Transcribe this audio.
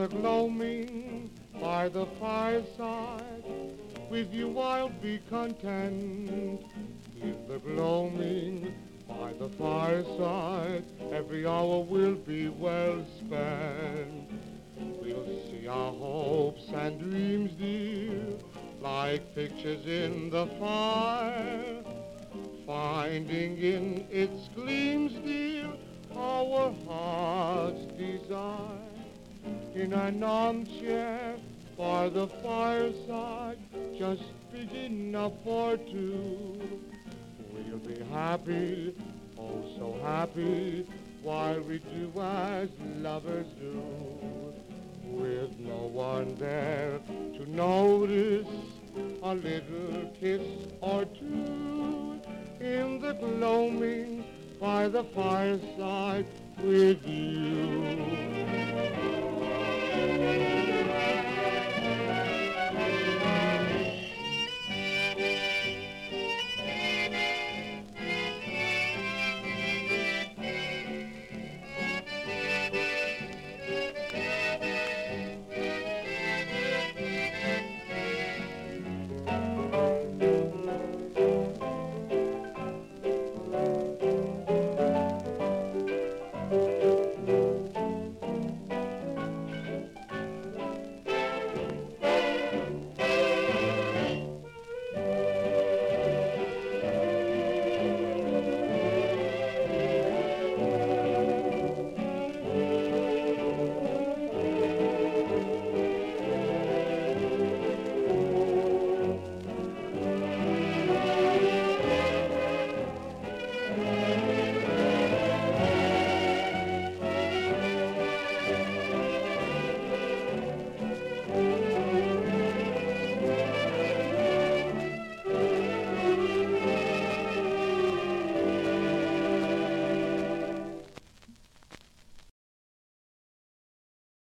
gloaming by the fireside, with you I'll be content. In the gloaming by the fireside, every hour will be well spent. We'll see our hopes and dreams, dear, like pictures in the fire, finding in its gleams, dear, our heart's desire. In an armchair by the fireside, just big enough for two, we'll be happy, oh so happy, while we do as lovers do, with no one there to notice a little kiss or two, in the gloaming by the fireside with you.